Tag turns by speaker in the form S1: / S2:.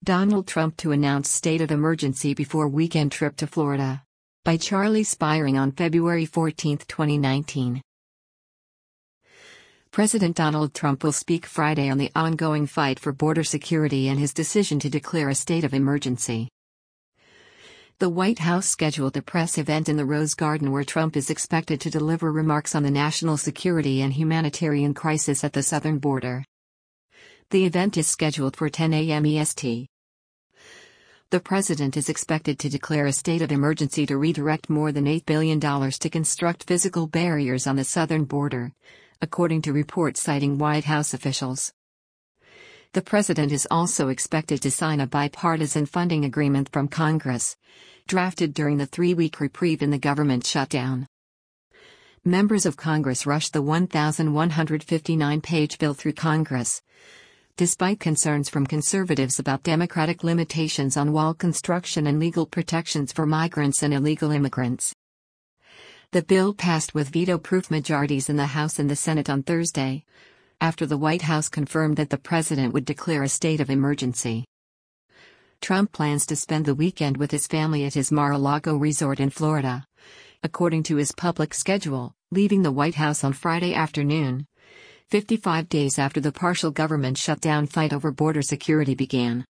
S1: Donald Trump to announce state of emergency before weekend trip to Florida. By Charlie Spiring on February 14, 2019. President Donald Trump will speak Friday on the ongoing fight for border security and his decision to declare a state of emergency. The White House scheduled a press event in the Rose Garden where Trump is expected to deliver remarks on the national security and humanitarian crisis at the southern border. The event is scheduled for 10 a.m. EST. The president is expected to declare a state of emergency to redirect more than $8 billion to construct physical barriers on the southern border, according to reports citing White House officials. The president is also expected to sign a bipartisan funding agreement from Congress, drafted during the 3-week reprieve in the government shutdown. Members of Congress rushed the 1,159-page bill through Congress, despite concerns from conservatives about Democratic limitations on wall construction and legal protections for migrants and illegal immigrants. The bill passed with veto-proof majorities in the House and the Senate on Thursday, after the White House confirmed that the president would declare a state of emergency. Trump plans to spend the weekend with his family at his Mar-a-Lago resort in Florida, according to his public schedule, leaving the White House on Friday afternoon, 55 days after the partial government shutdown fight over border security began.